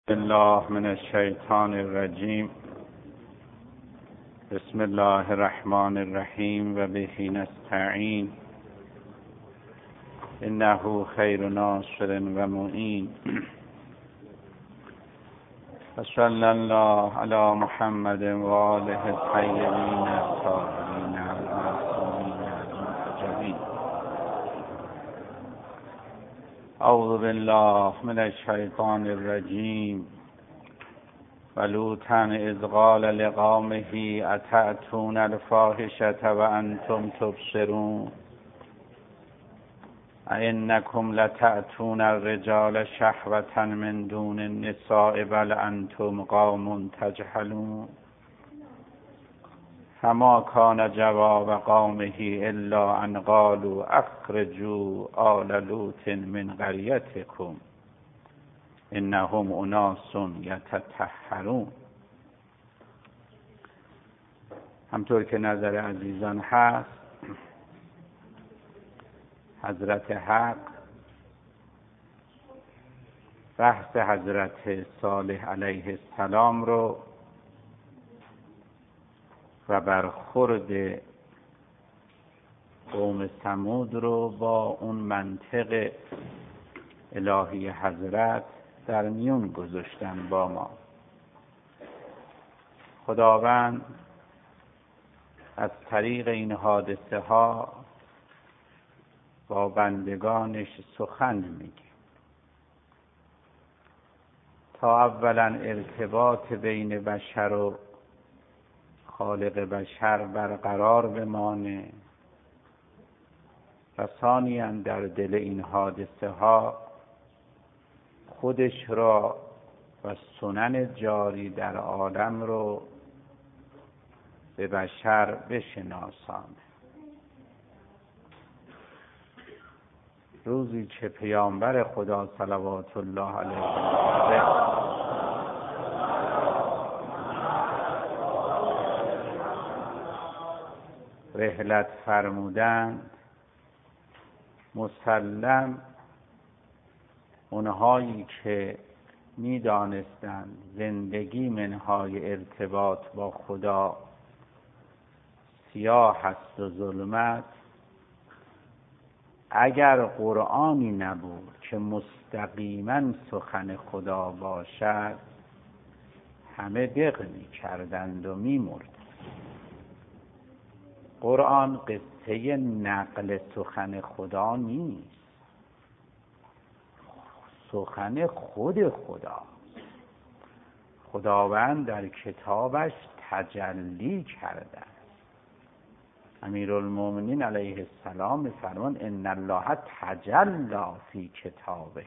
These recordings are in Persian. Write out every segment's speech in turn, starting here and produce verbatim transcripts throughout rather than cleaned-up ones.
الله من الشیطان الرجیم. بسم الله الرحمن الرحیم و به نستعین. انه خیر ناصر و معین. صلی الله علی محمد و آله الطیبین الطاهرین المعصومین المنتجبین. اعوذ بالله من الشیطان الرجیم. ولوطا اذ قال لقومه اتأتون الفاحشة وانتم تبصرون ائنکم لتأتون الرجال شهوة من دون النساء بل انتم قوم تجهلون. فما كان جواب قومه الا ان قالوا اخرجوا آل لوط من قريتكم انهم اناس یتطهرون. همطور که نظر عزیزان هست، حضرت حق بحث حضرت صالح علیه السلام رو و برخورد قوم ثمود رو با اون منطق الهی حضرت در میون گذاشتن با ما. خداوند از طریق این حادثه ها با بندگانش سخن میگه تا اولا ارتباط بین بشر و خالق بشر برقرار بمانه و ثانیاً در دل این حادثه ها خودش را و سنن جاری در عالم رو به بشر بشناسانه. روزی که پیامبر خدا صلوات الله علیه و رحلت فرمودند، مسلم اونهایی که می دانستند زندگی منهای ارتباط با خدا سیاه هست و ظلمت، اگر قرآنی نبود که مستقیما سخن خدا باشد همه دق می کردند و می مردند. قرآن قصه نقل سخن خدا نیست، سخن خود خدا. خداوند در کتابش تجلی کرده. امیرالمومنین علیه السلام می‌فرمان ان الله تجلی فی کتابه.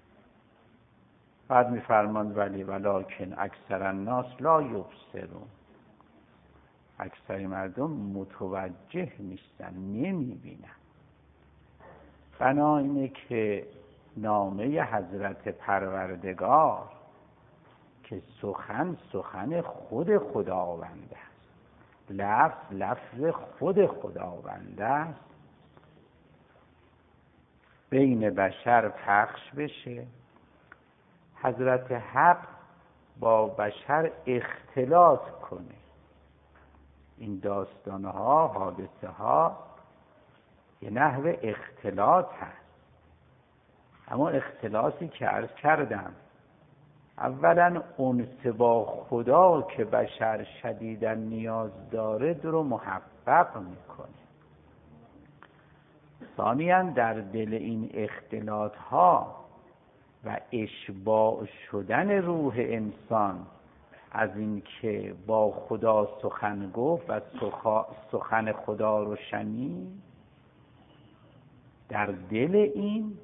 بعد می‌فرمان ولی ولکن اکثر الناس لا یبصرون. اکثر مردم متوجه نیستن، نمی‌بینن. بنا اینه که نامه حضرت پروردگار که سخن سخن خود خداونده است، لفظ لفظ خود خداونده است، بین بشر پخش بشه. حضرت حق با بشر اختلاط کنه. این داستانها، حادثه ها یه نحو اختلاط هست. اما اختلاطی که عرض کردم، اولا انس با خدا که بشر شدیداً نیاز داره رو محقق میکنه. ثانیاً در دل این اختلاط ها و اشباع شدن روح انسان از این که با خدا سخن گفت و سخن خدا رو شنید، در دل این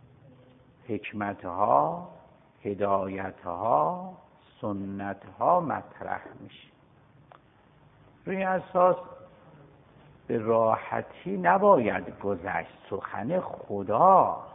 حکمتها، هدایتها، سنتها مطرح میشه. روی اساس به راحتی نباید گذشت، سخن خداست.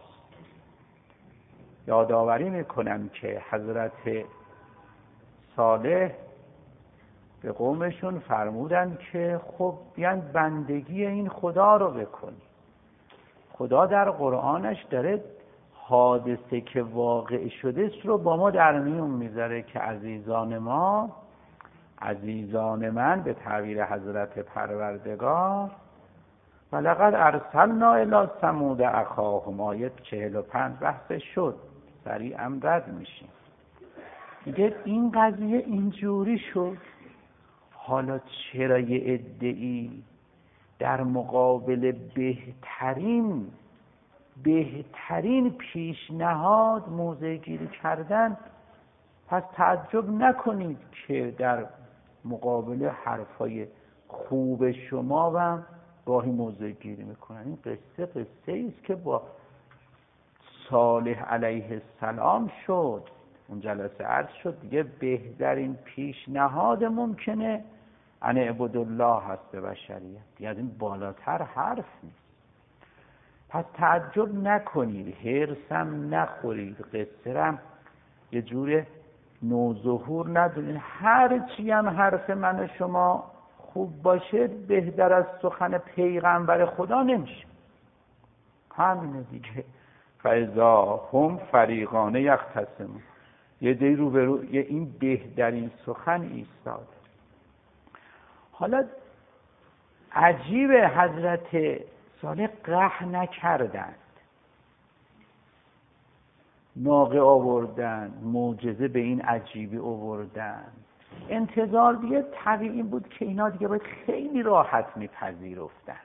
یادآوری میکنم که حضرت صالح به قومشون فرمودن که خب بیان بندگی این خدا رو بکنی. خدا در قرآنش داره حادثه که واقع شده است رو با ما در میون میذاره که عزیزان ما، عزیزان من به تعبیر حضرت پروردگار، ولقد ارسلنا الی ثمود اخاهم، آیه چهل و پنج بحث شد، سریعا رد میشیم. میگه این قضیه اینجوری شد، حالا چرا یه عده‌ای در مقابل بهترین بهترین پیشنهاد موضع گیری کردن، پس تعجب نکنید که در مقابل حرفای خوب شما و گاهی موضع گیری میکنن. این قصه قصه است که با صالح علیه السلام شد. اون جلسه عرض شد دیگه بهترین پیشنهاد ممکنه ان اعبدوا الله هست به بشریت، دیگه از این بالاتر حرف نیست. پس تعجب نکنید، هرسم نخورید، قصه رم یه جور نوظهور ندونید. هر چی هم حرف من و شما خوب باشه بهتر از سخن پیغمبر خدا نمیشه. همینه دیگه. فاذا هم فریقان یختصمون، یه دی رو به رو یه این بهترین سخن ایستاد. حالا عجیب، حضرت صالح قهر نکردند، ناقه آوردن، معجزه به این عجیبی آوردن. انتظار دیگه طبیعی بود که اینا دیگه باید خیلی راحت میپذیرفتن.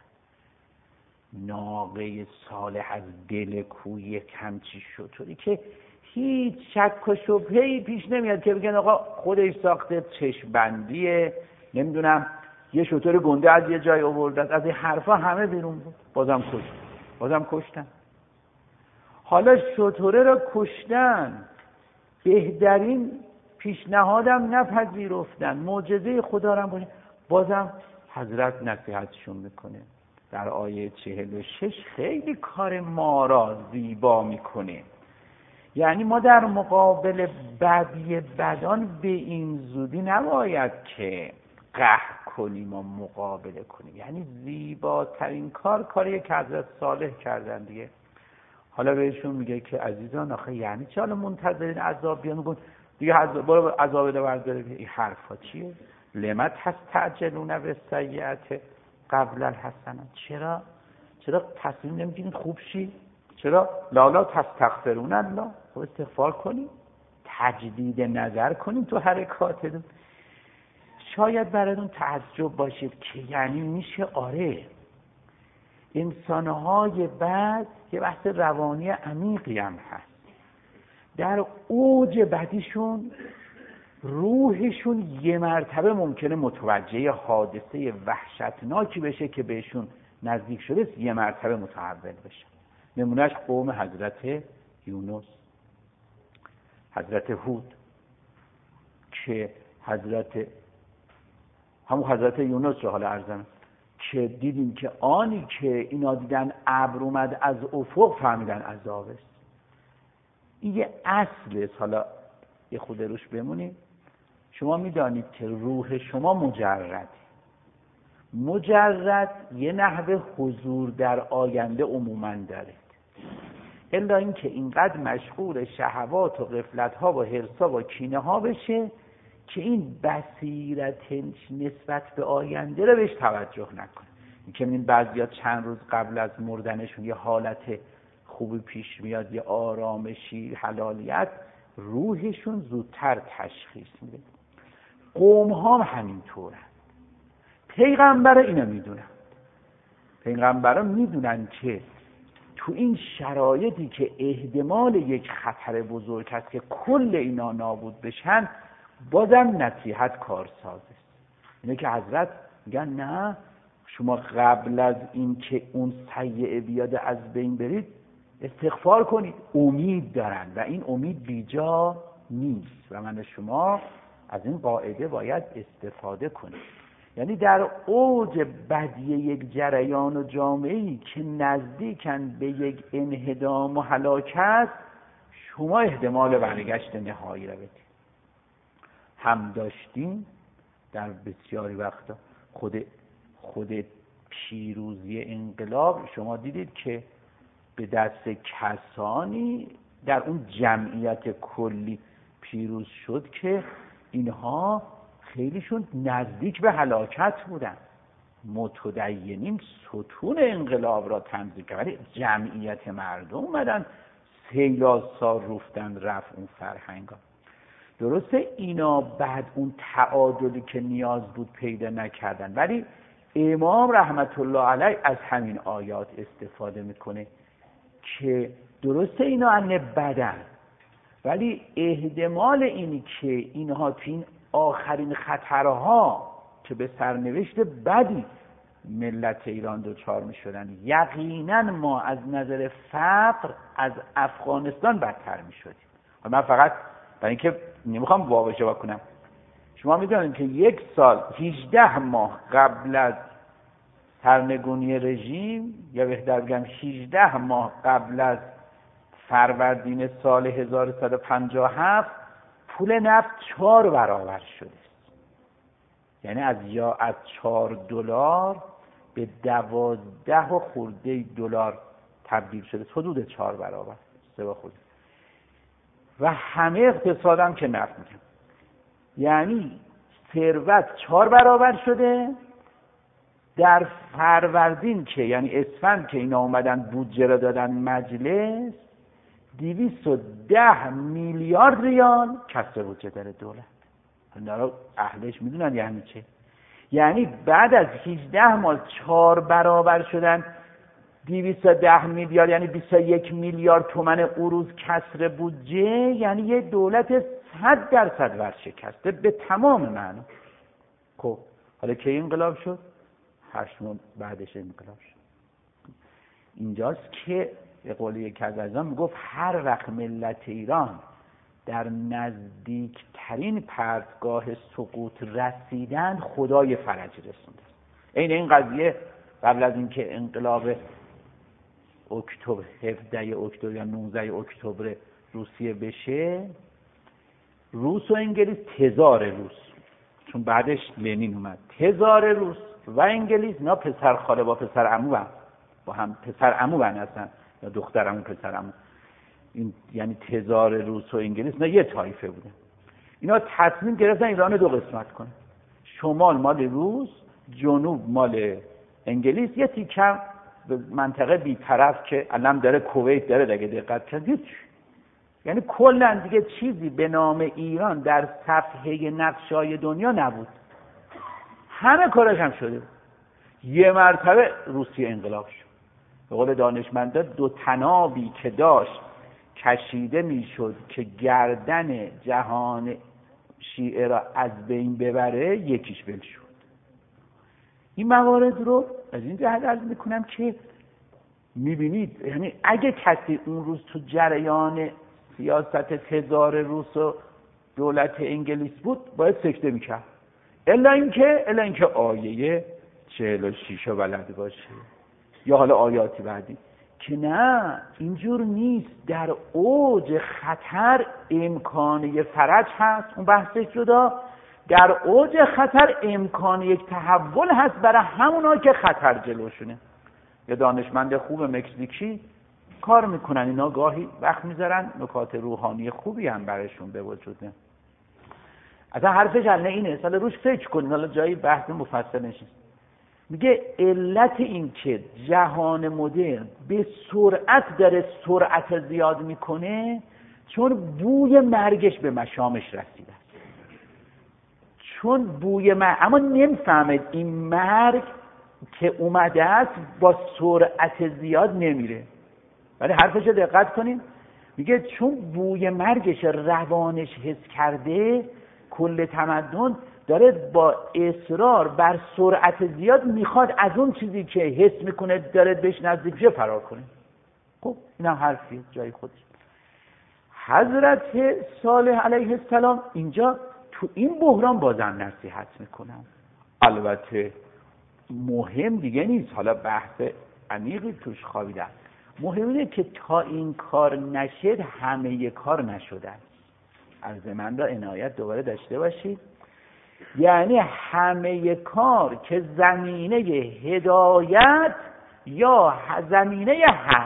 ناقه صالح از دل کوی همچی شطوری که هیچ شک و شبهه‌ای پیش نمیاد که بگن آقا خودش ساخته، چشم بندیه، نمیدونم یه شطور گنده از یه جای آورده. از این حرفا همه بیرون بود. بازم کشت بازم کشتن. حالا شطوره را کشتن، بهترین پیشنهادم نپذیرفتن، معجزه خدا را باشه، بازم حضرت نصیحتشون میکنه. در آیه چهل و شش خیلی کار ما را زیبا میکنه. یعنی ما در مقابل بدی بدان به این زودی نباید که قهر کنیم و مقابله کنیم. یعنی زیباترین کار کاریه که حضرت صالح کردن دیگه. حالا بهشون میگه که عزیزان آخه یعنی چه حالا منتظرین عذاب بیان؟ میگن دیگه برو عذاب بده برداره. این حرفا چیه؟ لما تستعجلون بالسیئة قبل الحسنة، چرا چرا تصمیم نمیگیرین خوب شی؟ چرا لالا تستغفرون الله، خب استغفار کنین، تجدید نظر کنین تو حرکاتتون. شاید براتون تعجب باشید که یعنی میشه آره انسانهای بعد یه بحث روانی عمیقی هم هست. در اوج بدیشون روحشون یه مرتبه ممکنه متوجه حادثه وحشتناکی بشه که بهشون نزدیک شده، یه مرتبه متحول بشه. نمونهش قوم حضرت یونس، حضرت هود، که حضرت همون حضرت یونس رو حالا عرضم که دیدیم که آنی که اینا دیدن ابر اومد از افق فهمیدن عذاب است. این یه اصل است. حالا یه خود روش بمونیم. شما میدانید که روح شما مجرد مجرد یه نحوه حضور در آینده عموماً داره، الا اینکه اینقدر مشغول شهوات و غفلت‌ها و حرص‌ها و کینه‌ها بشه که این بصیرت نسبت به آینده رو بهش توجه نکنه. این که این بعضیا چند روز قبل از مردنشون یه حالت خوبی پیش میاد، یه آرامشی، حلالیت، روحشون زودتر تشخیص میده. قوم ها هم همینطورن. پیغمبر اینو میدونن. پیغمبران میدونن که تو این شرایطی که احتمال یک خطر بزرگ هست که کل اینا نابود بشن، بازم نصیحت کارساز است. اینه که حضرت میگن نه، شما قبل از این که اون سیئه بیاد از بین برید استغفار کنید. امید دارن و این امید بیجا نیست و من شما از این قاعده باید استفاده کنید. یعنی در اوج بدی یک جریان و جامعه‌ای که نزدیکن به یک انهدام و هلاکت، شما احتمال برگشت نهایی را بدید. هم داشتیم در بسیاری وقتا خود خود پیروزی انقلاب، شما دیدید که به دست کسانی در اون جمعیت کلی پیروز شد که اینها خیلیشون نزدیک به هلاکت بودن. متدینین ستون انقلاب را تنظیم کردن، ولی جمعیت مردم اومدن سیلاسار روفتن رفت اون فرهنگا. درسته اینا بعد اون تعادلی که نیاز بود پیدا نکردن، ولی امام رحمت الله علیه از همین آیات استفاده میکنه که درسته اینا ان بدن، ولی احتمال اینی که اینها تو این آخرین خطرها که به سرنوشت بدی ملت ایران دوچار می شدن، یقینا ما از نظر فقر از افغانستان بدتر می شدیم. من فقط برای اینکه نمیخوام واقعه بکنم، شما میدونید که یک سال هجده ماه قبل از سرنگونی رژیم، یا بهتر بگم هجده ماه قبل از فروردین سال هزار و صد و پنجاه و هفت پول نفت چهار برابر شده. یعنی از یا از چهار دلار به دوازده و خورده دلار تبدیل شده، حدود چهار برابر سه با خورده. و همه اقتصادم که نفت میگم، یعنی ثروت چهار برابر شده. در فروردین که یعنی اسفند که اینا اومدن بودجه را دادن مجلس، دویست و ده میلیارد ریال کسر بودجه داره دولت. اینا اهلش میدونن یعنی چه. یعنی بعد از هجده ماه چهار برابر شدن، دویست و ده میلیارد یعنی بیست و یک میلیارد تومان اوروز کسر بودجه، یعنی یه دولت صد درصد ورشکسته به تمام معنا. خب حالا کی انقلاب شد؟ هشت ماه بعدش انقلاب شد. اینجاست که به قول یک از عزیزان میگفت هر وقت ملت ایران در نزدیکترین پرتگاه سقوط رسیدن، خدای فرج رسونده. این این قضیه قبل از اینکه انقلاب اکتبر هفدهم اکتبر یا نوزدهم اکتبر روسیه بشه، روس و انگلیس تزار روس، چون بعدش لنین اومد، تزار روس و انگلیس اینا پسر خاله با پسر عمو هم با هم پسر عمو بن هستن، یا دختر عمو پسر عمو. این یعنی تزار روس و انگلیس اینا یه طایفه بودن. اینا تصمیم گرفتن ایران دو قسمت کنن، شمال مال روس، جنوب مال انگلیس، یه تیکه به منطقه بی‌طرف که الان داره کویت داره دیگه دقت کنید. یعنی کلا دیگه چیزی به نام ایران در صفحه نقشه‌های دنیا نبود، همه کارش هم شده. یه مرتبه روسیه انقلاب شد. به قول دانشمندا دو تنابی که داشت کشیده میشد که گردن جهان شیعه را از بین ببره، یکیش ول شد. این موارد رو از این جهت عرض میکنم که میبینید، یعنی اگه کسی اون روز تو جریان سیاست تزار روس و دولت انگلیس بود باید سکته میکرد، الا اینکه الا اینکه آیه چهل و شش رو بلد باشه یا حالا آیاتی بعدی که نه اینجور نیست. در اوج خطر امکانه فرج هست، اون بحثش جدا. در اوج خطر امکان یک تحول هست برای همونا که خطر جلوشونه. یه دانشمند خوب مکزیکی کار میکنن، اینا گاهی وقت میذارن نکات روحانی خوبی هم براشون به وجود میاد. اصلا حرفش الان اینه، سال روش فکر کنین، حالا جایی بحث مفصل نشین. میگه علت این که جهان مدرن به سرعت داره سرعت زیاد میکنه چون بوی مرگش به مشامش رسیده. چون بوی مرگ، اما نمیفهمید این مرگ که اومده است با سرعت زیاد نمیره. ولی حرفش رو دقت کنین، میگه چون بوی مرگش روانش حس کرده، کل تمدن داره با اصرار بر سرعت زیاد میخواد از اون چیزی که حس میکنه داره بهش نزدیک شه فرار کنه. خب اینم حرفیه جای خودش. حضرت صالح علیه السلام اینجا تو این بحران بازم نصیحت میکنن. البته مهم دیگه نیست، حالا بحث عمیقی توش خوابیدن. مهم اینه که تا این کار نشد همه کار نشدن. عرض من را عنایت دوباره داشته باشید. یعنی همه کار که زمینه هدایت یا زمینه حق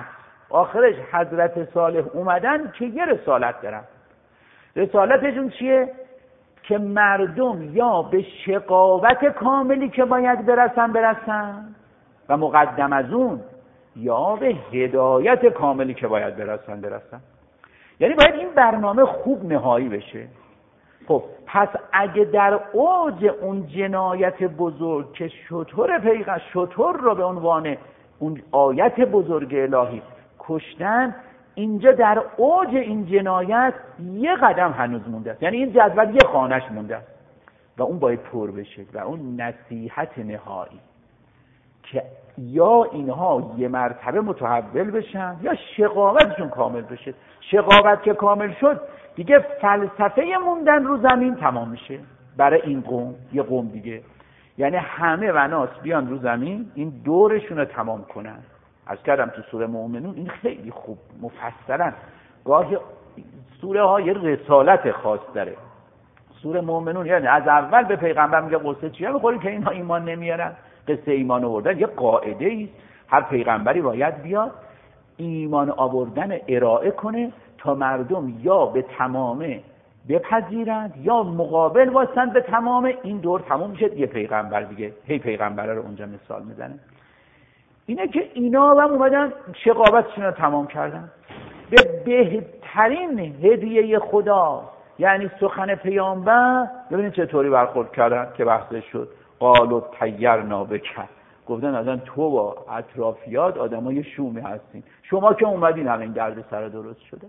آخرش حضرت صالح اومدن که یه رسالت دارن. رسالتشون چیه؟ که مردم یا به شقاوت کاملی که باید برسن برسن و مقدم از اون یا به هدایت کاملی که باید برسن برسن. یعنی باید این برنامه خوب نهایی بشه. خب پس اگه در اوج اون جنایت بزرگ که شتر پیغمبر شتر رو به عنوان اون آیت بزرگ الهی کشتن، اینجا در اوج این جنایت یه قدم هنوز مونده است، یعنی این جدول یه خانش مونده است و اون باید پر بشه و اون نصیحت نهایی که یا اینها یه مرتبه متحول بشن یا شقاوتشون کامل بشه. شقاوت که کامل شد دیگه فلسفه موندن رو زمین تمام میشه برای این قوم، یه قوم دیگه. یعنی همه وناس بیان رو زمین این دورشون رو تمام کنن. از کردم تو سوره مومنون این خیلی خوب مفصلا، گاهی سوره ها یه رسالت خاص داره. سوره مومنون یعنی از اول به پیغمبر میگه قصه چیه میخوری که اینها ایمان نمیارن. قصه ایمان آوردن یه قاعده ای هر پیغمبری باید بیاد ایمان آوردن ارائه کنه تا مردم یا به تمامه بپذیرند یا مقابل واسن به تمامه. این دور تمام میشه یه پیغمبر دیگه، هی پیغمبره رو اونجا مثال میزنه. اینه که اینا هم اومدن شقاوتشون رو تمام کردن به بهترین هدیه خدا، یعنی سخن پیامبر. ببینید چطوری برخورد کردن که بحثش شد. قالوا طیرنا بک، گفتن اصلا تو با اطرافیات آدمای شومی هستین، شما که اومدین همین درد سر درست شده.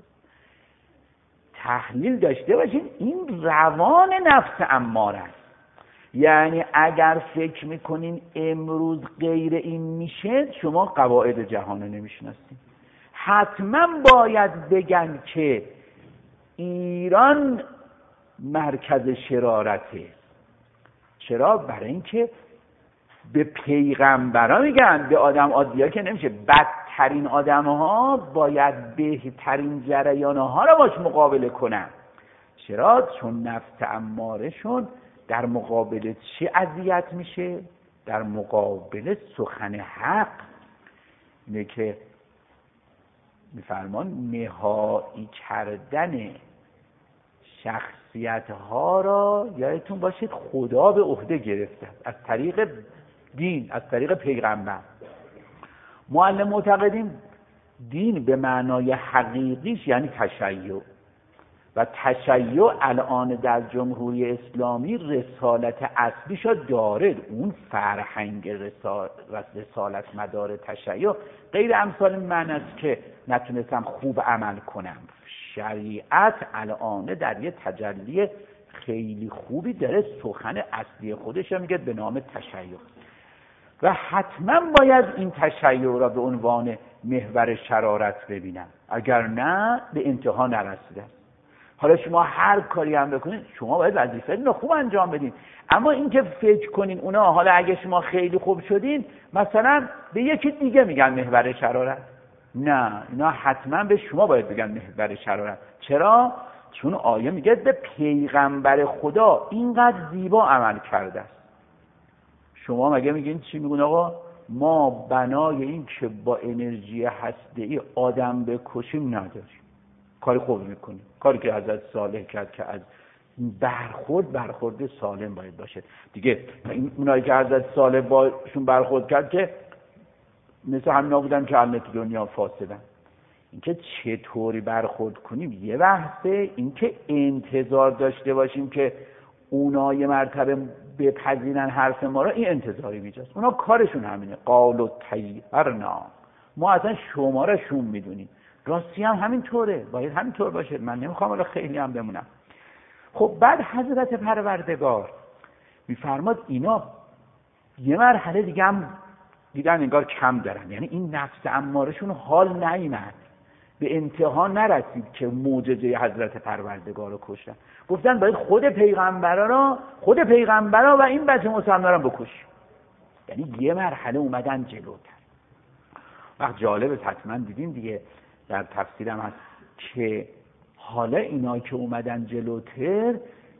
تحلیل داشته باشین این روان نفس اماره است. یعنی اگر فکر میکنین امروز غیر این میشه، شما قواعد جهان رو نمیشناسین. حتما باید بگن که ایران مرکز شرارته. چرا؟ برای اینکه به پیغمبرا میگن، به آدم عادی‌ها که نمیشه. بدترین آدم‌ها باید بهترین جریان‌ها رو باش مقابله کنن. چرا؟ چون نفس اماره‌شون در مقابل چه اذیت میشه؟ در مقابل سخن حق. اینه که میفرمان نهایی کردن شخصیت ها را یادتون باشید خدا به عهده گرفته از طریق دین، از طریق پیغمبر. معلم معتقدیم دین به معنای حقیقیش یعنی تشیع، و تشیع الان در جمهوری اسلامی رسالت اصلیشو داره. اون فرهنگ رسالت, رسالت مدار تشیع غیر امثال من است که نتونستم خوب عمل کنم. شریعت الان در یه تجلی خیلی خوبی داره سخن اصلی خودش رو میگه به نام تشیع، و حتما باید این تشیع را به عنوان محور شرارت ببینم، اگر نه به انتها نرسیده. حالا شما هر کاری هم بکنید شما باید وظیفه رو خوب انجام بدین، اما اینکه فکر کنین اونا حالا اگه شما خیلی خوب شدین مثلا به یکی دیگه میگن محور شرارت، نه، اینا حتما به شما باید بگن محور شرارت. چرا؟ چون آیه میگه به پیغمبر خدا اینقدر زیبا عمل کرده است. شما مگه میگین چی میگن آقا؟ ما بنای این که با انرژی هسته‌ای آدم بکشیم نداریم. کاری خوب میکنیم، کاری که حضرت صالح کرد که از برخورد برخورد سالم باید باشه دیگه. این اونایی که حضرت صالح باشون برخورد کرد که مثل همینا بودن که الان تو دنیا فاسدن. اینکه چطوری برخورد کنیم یه بحثه، اینکه انتظار داشته باشیم که اونا یه مرتبه بپذیرن حرف ما رو، این انتظاری بیجاست. اونا کارشون همینه. قالوا طیرنا، ما اصلا شما را شوم میدونیم. راستی هم همین طوره، باید همین طور باشه. من نمیخوام حالا خیلی هم بمونم. خب بعد حضرت پروردگار میفرماد اینا یه مرحله دیگه هم دیدن انگار کم دارن، یعنی این نفس امارشون حال نیامد، به انتها نرسید که معجزه حضرت پروردگار رو کشتن. گفتن باید خود پیغمبرا را خود پیغمبرا و این بچه مسلمان را بکش. یعنی یه مرحله اومدن جلوتر. وقت جالبه حتما دیدین دیگه در تفسیرم هست که حالا اینا که اومدن جلوتر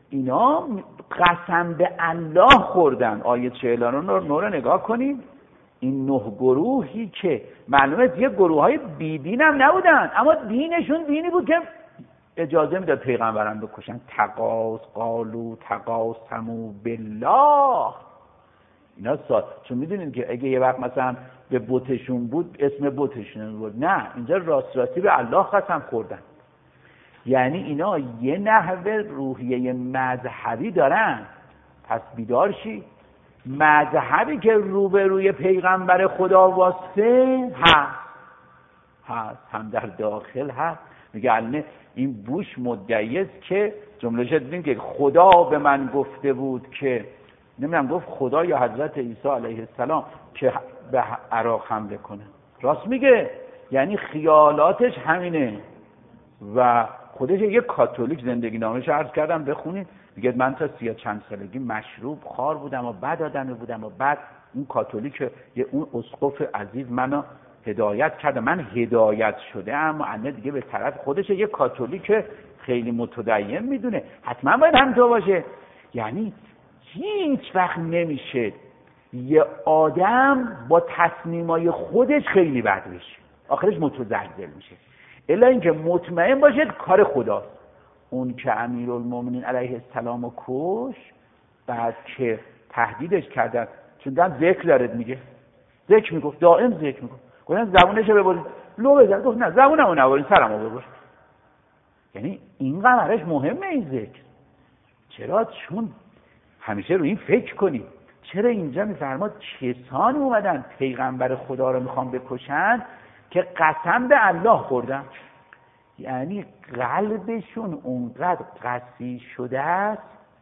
اینا قسم به الله خوردن. آیه چهل رو نور نگاه کنید. این نه گروهی که معلومه یه گروه های بیدین هم نبودن، اما دینشون دینی بود که اجازه میداد پیغمبران بکشن. تقاس قالو تقاسموا بالله، اینا سال چون میدونید که اگه یه وقت مثلا به بتشون بود اسم بتشون بود، نه اینجا راست راستی به الله قسم خوردن. یعنی اینا یه نحوه روحیه مذهبی دارن. پس بیدار شی، مذهبی که روبروی پیغمبر خدا واسه هست هست هم در داخل هست. میگه الان این بوش مدعی است که جمله شد دیدیم که خدا به من گفته بود که نمیدونم گفت خدا یا حضرت عیسی علیه السلام که به عراق حمله کنه. راست میگه، یعنی خیالاتش همینه. و خودش یه کاتولیک زندگی نامش عرض کردم بخونید، میگه من تا سی چند سالگی مشروب خار بودم و بد آدمی بودم و بعد اون کاتولیک یه اون اسقف عزیز منو هدایت کرده، من هدایت شده اما الان دیگه به طرف خودش یه کاتولیک خیلی متدین میدونه حتما باید همینطور باشه. یعنی هیچ وقت نمیشه یه آدم با تصمیمای خودش خیلی بد بشه، آخرش متزلزل میشه، الا اینکه مطمئن باشید کار خداست. اون که امیرالمومنین علیه السلام و کش، بعد که تهدیدش کردن چون دم ذکر دارد میگه، ذکر میگفت دائم ذکر میگفت، گفتن زبونشو ببرید، لو بزن، گفت نه زبونمو نبرید سرمو ببر. یعنی اینقدر براش مهمه این ذکر. چرا؟ چون همیشه رو این فکر کنید. چرا اینجا میفرماد کسانی اومدن پیغمبر خدا رو میخوان بکشن که قسم به الله خوردن؟ یعنی قلبشون اونقدر قسی شده است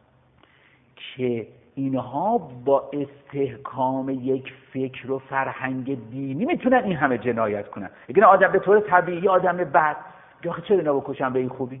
که اینها با استحکام یک فکر و فرهنگ دینی میتونن این همه جنایت کنن. اگه آدم به طور طبیعی آدم بد، آخه چرا اینا بکشن به این خوبی؟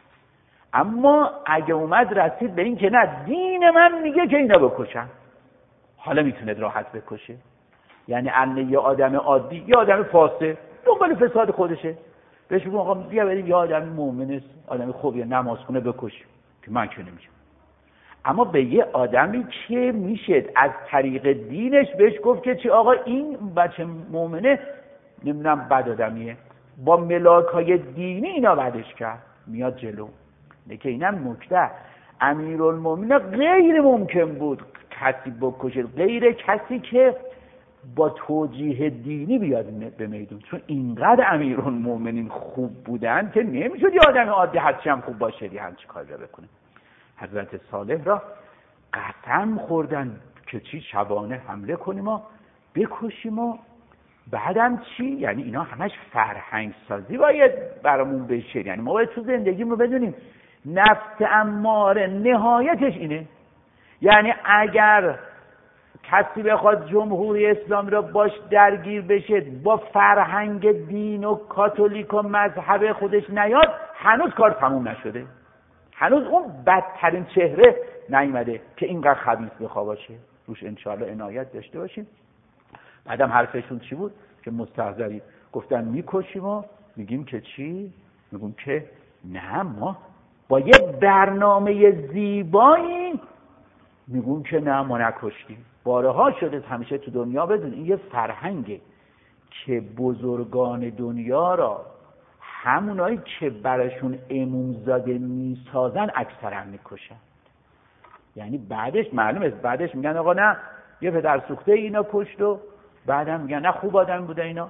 اما اگه اومد رسید به این که نه دین من میگه که اینا بکشن، حالا میتونه راحت بکشه. یعنی الان یه آدم عادی، یه آدم فاسد دنبال فساد خودشه، بهش بگم آقا بیا بریم یه آدم مومن آدم خوبیه نماز خونه بکش، که من که نمیشم. اما به یه آدمی که میشه از طریق دینش بهش گفت که چی آقا این بچه مومنه نمیدونم بد آدمیه، با ملاکای دینی اینا بدش کرد، میاد جلو. که اینم نکته، امیرالمومنین غیر ممکن بود کسی بکشه غیر کسی که با توجیه دینی بیاد به میدون، چون اینقدر امیرالمومنین خوب بودن که نمیشد یه آدم عادی هرچی هم خوب باشه دی همچی کار را بکنه. حضرت صالح را قسم خوردن که چی شبانه حمله کنیم و بکشیم و بعدم چی؟ یعنی اینا همش فرهنگ سازی باید برامون بشه. یعنی ما باید تو زندگیمون بدونیم نفس اماره نهایتش اینه. یعنی اگر کسی بخواد جمهوری اسلامی را باش درگیر بشه با فرهنگ دین و کاتولیک و مذهب خودش نیاد، هنوز کار تموم نشده، هنوز اون بدترین چهره نیامده که اینقدر خبیث بخواه باشه. روش انشاءالله عنایت داشته باشیم. بعدم حرفشون چی بود که مستحضری گفتن میکشیم و میگیم که چی؟ میگیم که نه ما با یه برنامه زیبایی میگیم که نه ما نکشتیم. بارها شده همیشه تو دنیا بدون این یه فرهنگه که بزرگان دنیا را همونایی که براشون امامزاده میسازن اکثرا میکشن. یعنی بعدش معلومه بعدش میگن آقا نه یه پدر سوخته اینا کشت و بعدم میگن نه خوب آدم بوده اینا.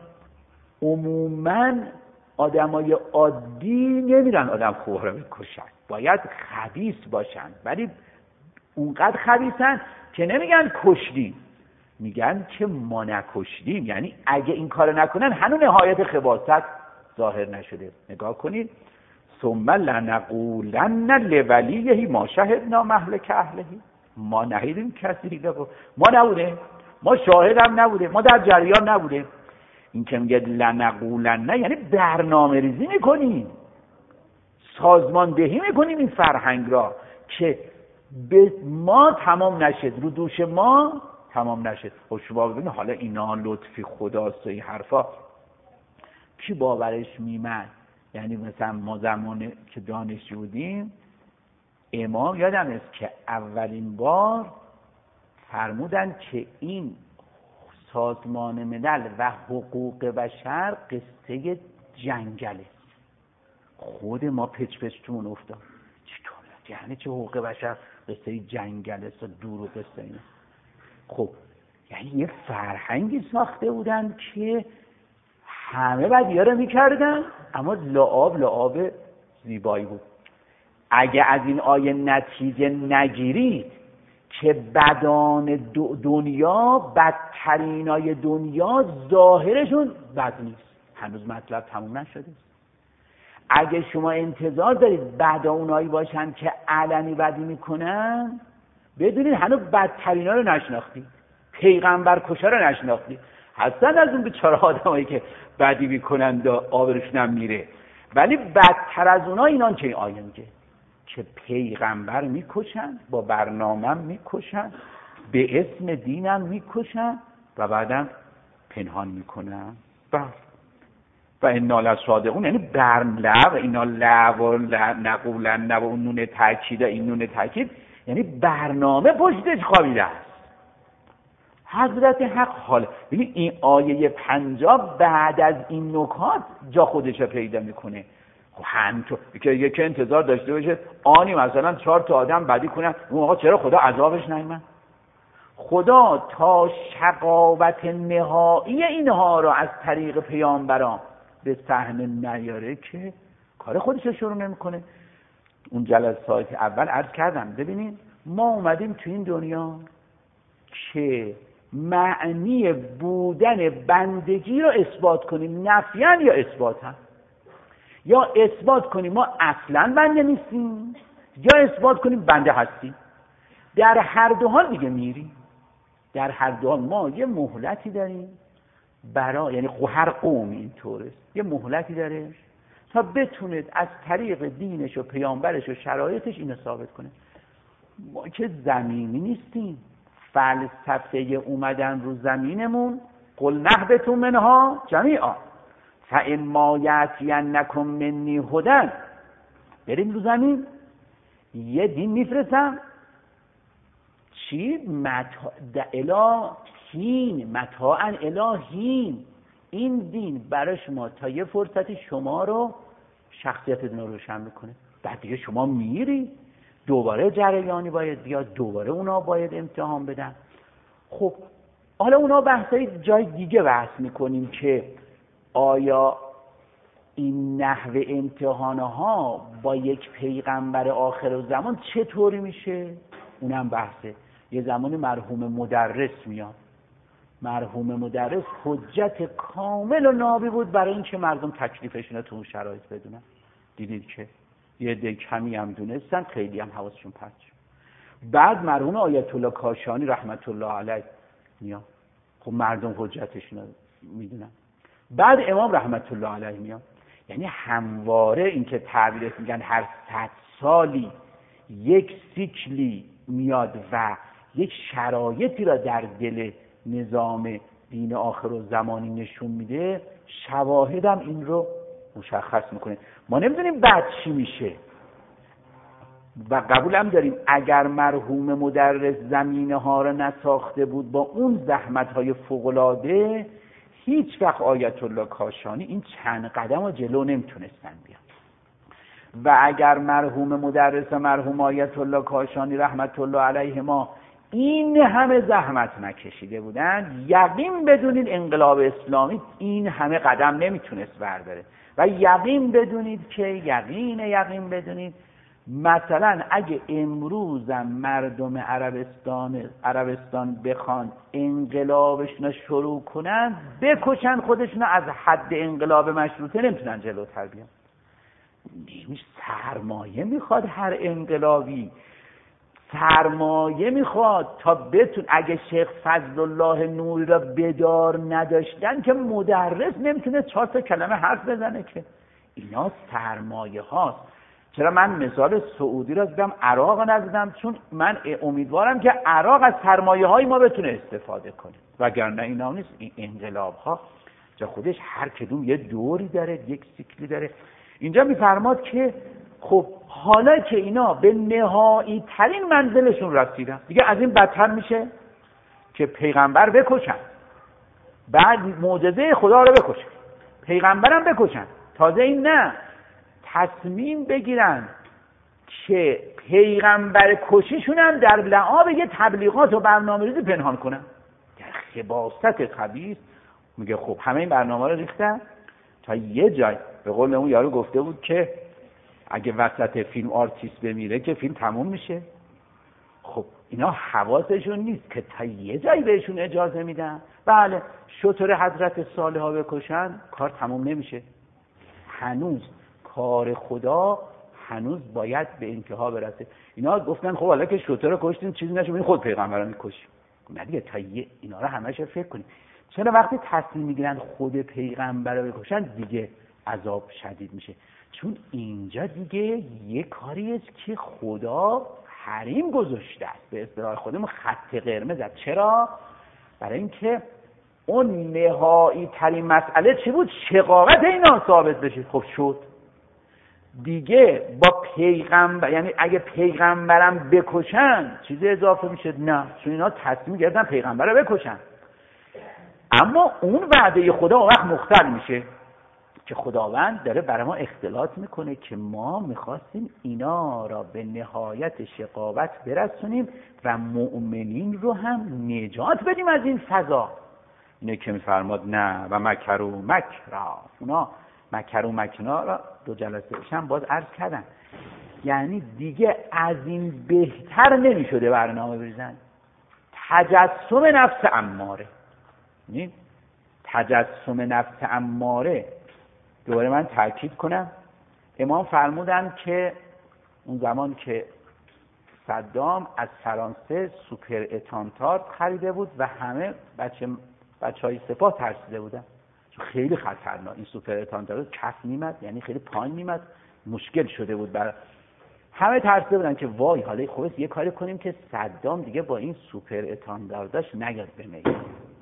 عموما آدمای عادی نمیرن آدم خوب رو بکشن، باید خبیث باشن، ولی اونقدر خبیثن که نمیگن کشتیم، میگن که ما نکشتیم. یعنی اگه این کار نکنن هنوز نهایت خباثت ظاهر نشده. نگاه کنید ثم لنقولن لولیه ما شهدنا مهلک اهله. ما نهیدیم کسی رو، ما نبوده، ما شاهد هم نبوده، ما در جریان نبوده. این که میگه لنقولن نه یعنی برنامه ریزی میکنیم، سازماندهی میکنیم این فرهنگ را که به ما تمام نشد، رو دوش ما تمام نشد. خب شما ببینید حالا اینا لطفی خداست و این حرفا کی باورش میمد؟ یعنی مثلا ما زمانی که دانشجو بودیم امام یادم است که اولین بار فرمودن که این سازمان ملل و حقوق بشر قصه جنگله. خود ما پچ پچ تون افتاد. چطور؟ یعنی چه حقوق بشر؟ قصه جنگله است، دور و قصه اینا. خب یعنی یه فرهنگی ساخته بودن که همه بدی‌ها رو میکردن، اما لعاب لعاب زیبایی بود. اگه از این آیه نتیجه نگیرید که بدان دنیا، بدترینای دنیا ظاهرشون بد نیست، هنوز مطلب تموم نشده. اگه شما انتظار دارید بد اونایی باشن که علنی بدی میکنن، بدونید هنوز بدترینا رو نشناختید، پیغمبر کشا رو نشناختید. هستن از اون بیچاره آدمایی که بدی میکنن و آبروشون هم میره، ولی بدتر از اونا اینان که این آیه میگه که پیغمبر میکشن، با برنامه میکشن، به اسم دینم میکشن و بعدم پنهان میکنن. و و انا لصادقون، یعنی برلب اینا لب و نقولن و اون نون تاکید، این نون تاکید یعنی برنامه پشتش خوابیده است. حضرت حق حال ببین این آیه پنجاه بعد از این نکات جا خودش پیدا میکنه. همینطور که یکی انتظار داشته باشه آنی مثلا چهار تا آدم بدی کنن، اون آقا چرا خدا عذابش نیامد؟ خدا تا شقاوت نهایی اینها رو از طریق پیامبران به صحنه نیاره که کار خودش رو شروع نمیکنه. اون جلسات اول عرض کردم ببینید ما اومدیم تو این دنیا که معنی بودن بندگی رو اثبات کنیم، نفیاً یا اثباتاً. یا اثبات کنیم ما اصلاً بنده نیستیم، یا اثبات کنیم بنده هستیم. در هر دو حال دیگه میریم. در هر دو حال ما یه مهلتی داریم برای، یعنی هر قوم اینطوره، یه مهلتی داره تا بتونه از طریق دینش و پیامبرش و شرایطش اینو ثابت کنه. ما که زمینی نیستیم. فلسفه اومدن رو زمینمون قل نهبطوا منها جمیعا فاما یأتینکم منی هدی، بریم رو زمین یه دین میفرستم چی؟ متاع الهین، متاعا الهین. این دین برای شما تا یه فرصتی شما رو شخصیتتون رو روشن میکنه. بعد دیگه شما میری دوباره جریانی باید بیاد، دوباره اونا باید امتحان بدن. خب حالا اونا بحثای جای دیگه بحث میکنیم که آیا این نحوه امتحانها با یک پیغمبر آخر زمان چطوری میشه؟ اونم بحثه. یه زمان مرحوم مدرس میاد. مرحوم مدرس حجت کامل و نابی بود برای اینکه مردم تکلیفشون رو تو اون شرایط بدونن. دیدید که یه ده کمی هم دونستن، خیلی هم حواسشون پرت شد. بعد مرحوم آیت الله کاشانی رحمت الله علیه میاد. خب مردم حجتشون رو میدونن. بعد امام رحمت الله علیه میاد. یعنی همواره این که تعبیرش میگن هر صد سالی یک سیکلی میاد و یک شرایطی را در دل نظام دین آخر و زمانی نشون میده، شواهدم این رو مشخص میکنه. ما نمیدونیم بعد چی میشه و قبول هم داریم اگر مرحوم مدرس زمینه ها رو نساخته بود با اون زحمت های فوق‌العاده، هیچ وقت آیت الله کاشانی این چند قدم رو جلو نمیتونستن بیان. و اگر مرحوم مدرس و مرحوم آیت الله کاشانی رحمت الله علیه ما این همه زحمت نکشیده بودن، یقین بدونید انقلاب اسلامی این همه قدم نمیتونست برداره. و یقین بدونید که یقین یقین بدونید مثلا اگه امروزم مردم عربستان عربستان بخوان انقلابشون شروع کنن، بکشن خودشون از حد انقلاب مشروطه نمیتونن جلوتر بیان. نمیشه. سرمایه میخواد هر انقلابی، سرمایه میخواد تا بتون. اگه شیخ فضل الله نوری را بدار نداشتن که مدرس نمیتونه چهار تا کلمه حرف بزنه که. اینا سرمایه هاست. چرا من مثال سعودی را زدم، عراق نزدم؟ چون من امیدوارم که عراق از سرمایه های ما بتونه استفاده کنه، وگرنه اینا نیست. این انقلاب ها جا خودش هر کدوم یه دوری داره، یک سیکلی داره. اینجا میفرماد که خب حالا که اینا به نهایی ترین منزلشون رسیدن، دیگه از این بدتر میشه که پیغمبر بکشن. بعد معجزه خدا رو بکشن، پیغمبرم بکشن. تازه این نه، تصمیم بگیرن که پیغمبر کشیشون هم در لعاب یه تبلیغات و برنامه‌ریزی پنهان کنن. در خباثت خبیث میگه خب همه این برنامه رو ریختن تا یه جای، به قول اون یارو گفته بود که اگه وسط فیلم آرتیست بمیره که فیلم تموم میشه. خب اینا حواسشون نیست که تا یه جایی بهشون اجازه میدن. بله شطور حضرت صالحا بکشن کار تموم نمیشه، هنوز کار خدا هنوز باید به انتها برسه. اینا گفتن خب حالا که شطور کشتین چیزی نشه بریم خود پیغمبران میکشیم. نه دیگه، تا یه اینا رو همش فکر کنیم. چرا وقتی تصمیم میگیرن خود پیغمبر رو بکشن دیگه عذاب شدید میشه؟ چون اینجا دیگه یه کاری است که خدا حریم گذاشته است، به اصطلاح خودمون خط قرمز است. چرا؟ برای اینکه اون نهایی ترین مسئله چی بود؟ شقاقت اینا ثابت بشه. خب شد دیگه. با پیغمبر، یعنی اگه پیغمبرم بکشن چیزی اضافه میشه؟ نه، چون اینا تصمیم گرفتن پیغمبر رو بکشن. اما اون وعده خدا اون وقت مختل میشه که خداوند داره برای ما اختلاط میکنه که ما میخواستیم اینا را به نهایت شقاوت برسونیم و مؤمنین رو هم نجات بدیم از این فضا. اینه که میفرماد نه و مکروا مکرا. اونا مکروا مکرا را دو جلسه هم باز عرض کردن، یعنی دیگه از این بهتر نمیشده برنامه بریزن. تجسم نفس اماره، یعنی تجسم نفس اماره. دوباره من تاکید کنم، امام فرمودن که اون زمان که صدام از فرانسه سوپر اتانتارد خریده بود و همه بچه بچهای سپاه ترسیده بودن، چون خیلی خطرناک این سوپر اتانتارد کف میمد، یعنی خیلی پایین میمد، مشکل شده بود برای همه. ترسیده بودن که وای حالا خوبه یه کاری کنیم که صدام دیگه با این سوپر اتانتارداش نیاد بمیره.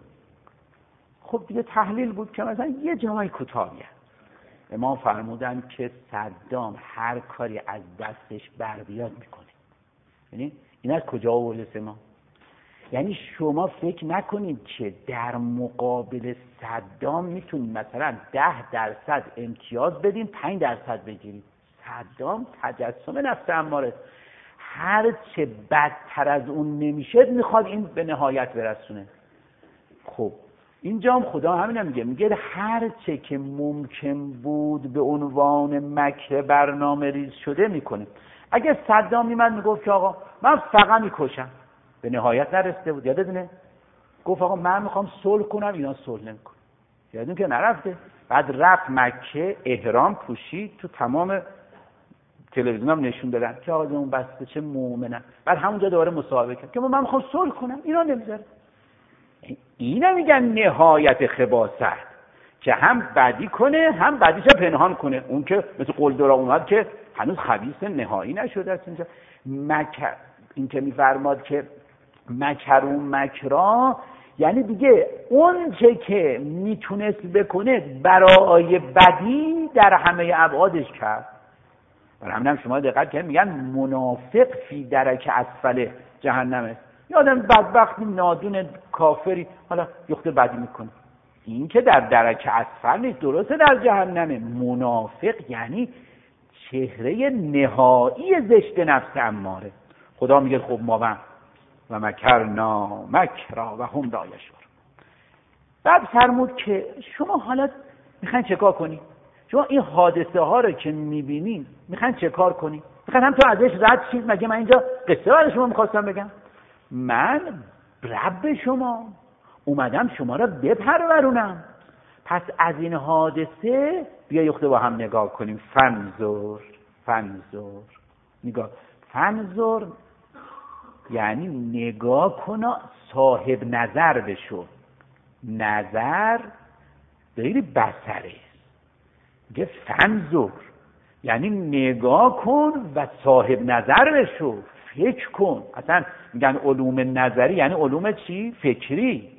خب دیگه تحلیل بود که مثلا یه جای کوتاهیه. امام فرمودن که صدام هر کاری از دستش بر بیاد میکنه. یعنی این از کجا آورده ما؟ یعنی شما فکر نکنید که در مقابل صدام میتونید مثلا ده درصد امتیاز بدین پنج درصد بگیرید. صدام تجسم نفس اماره، هر چه بدتر از اون نمیشه میخواد این به نهایت برسونه. خب اینجا هم خدا همین میگه، میگه هر چه که ممکن بود به عنوان مکر برنامه ریز شده میکنه. اگه صدام میمد میگفت که آقا من فقط میکشم، به نهایت نرسیده بود. یادتونه گفت آقا من میخوام صلح کنم، اینا صلح نمیکنن. یادتون که نرفته. بعد رفت مکه، احرام پوشید، تو تمام تلویزیون هم نشون دادن که آقا اون بسته چه مومنن. بعد همونجا دوباره مصاحبه کرد که من میخوام صلح کنم، اینا نمیذاره. اینا میگن نهایت خباثت، که هم بدی کنه هم بدیش پنهان کنه. اون که مثل قلدرا اومد که هنوز خبیث نهایی نشده است. اینجا مکر، این که میفرماد که مکروا مکرا، یعنی دیگه اون چه که میتونست بکنه برای بدی در همه ابعادش کرد. برای همین هم شما دقت کنید میگن منافق فی درک اسفل جهنمه. یه آدم بدبختی نادون کافری حالا یخت بدی میکنه، این که در درک اسفل نیست، درسته در جهنمه. منافق یعنی چهره نهایی زشت نفس اماره. خدا میگه خب ما و مکرنا مکرا و هم لا یشعرون. بعد فرمود که شما حالا میخواین چه کار کنی؟ شما این حادثه ها رو که میبینین میخواین چه کار کنی؟ میخواین هم تو ازش رد شید؟ مگه من اینجا قصه برای شما میخواستم بگم؟ من رب شما اومدم شما را بپرورونم. پس از این حادثه بیا یخته با هم نگاه کنیم. فنظر فنظر نگاه فنظر یعنی نگاه کن، صاحب نظر بشو. نظر غیر بصره. میگه فنظر یعنی نگاه کن و صاحب نظر بشو، فکر کن. اصلا میگن علوم نظری یعنی علوم چی؟ فکری.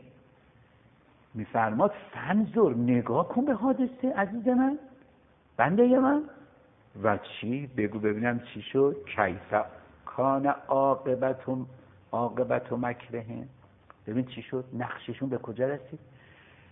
میفرماد فنظر نگاه کن به حادثه عزیز من، بنده من. و چی؟ بگو ببینم چی شد. کیف کان عاقبت عاقبت مکرهم. ببین چی شد، نقششون به کجا رسید.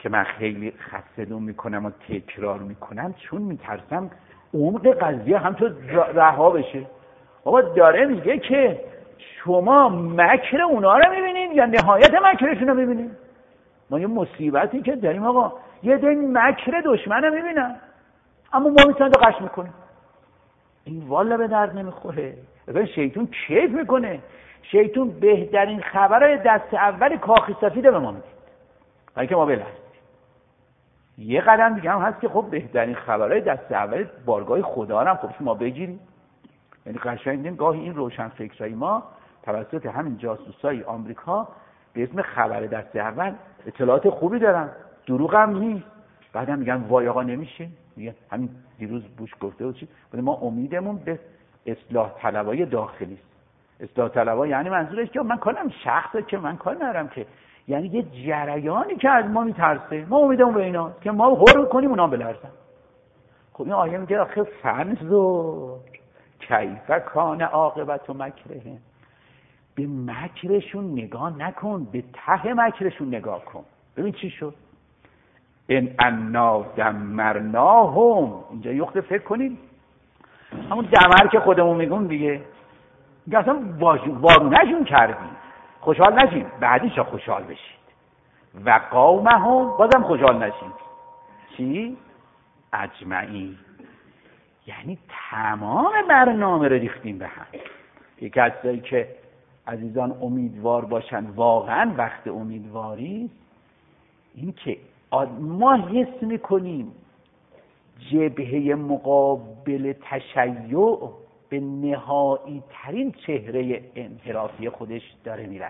که من خیلی خسته‌دون میکنم و تکرار میکنم، چون میترسم عمق قضیه همطور رها بشه. بابا داره میگه که شما مکر اونا رو میبینید یا نهایت مکرشون رو میبینید؟ ما یه مصیبتی که داریم آقا، یه دین مکر دشمن رو میبینن اما ما میتونیم قش میکنیم. این والا به درد نمیخوره. ببین شیطون کیف میکنه. شیطون بهترین خبرهای دست اول کاخ سفید به ما میده برای که ما بلرزیم. یه قدم دیگه هم هست که خب بهترین خبرهای دست اول بارگاه خدا هم خب شما بگیرید. یعنی قشنگ دیدیم گاهی این روشن فکرای ما توسط همین جاسوسای آمریکا به اسم خبر دست اول اطلاعات خوبی دارن، دروغ هم نیست. بعدم میگن وای آقا نمیشه. میگن همین دیروز بوش گفته بود چی؟ ما امیدمون به اصلاح طلبای داخلی است. اصلاح طلبا یعنی منظورش که من کارم شخصه که من کار ندارم که، یعنی یه جریانی که از ما میترسه، ما امیدمون به اینا که ما غر کنیم اونا بلرزن. خب این آیه میگه آخه فنظر کیف کان عاقبت مکرهم، به مکرشون نگاه نکن، به ته مکرشون نگاه کن. ببین چی شد. ان انا دمرناهم، اینجا یخته فکر کنید همون دمر که خودمون میگون دیگه، میگه اصلا وارونشون کردیم، خوشحال نشین، بعدیشا خوشحال بشید. و قومهم، بازم خوشحال نشین. چی؟ اجمعین، یعنی تمام برنامه رو ریختیم به هم. یک کسایی که عزیزان امیدوار باشن، واقعا وقت امیدواری این که ما حس میکنیم جبهه مقابل تشیع به نهایی ترین چهره انحرافی خودش داره میرسه.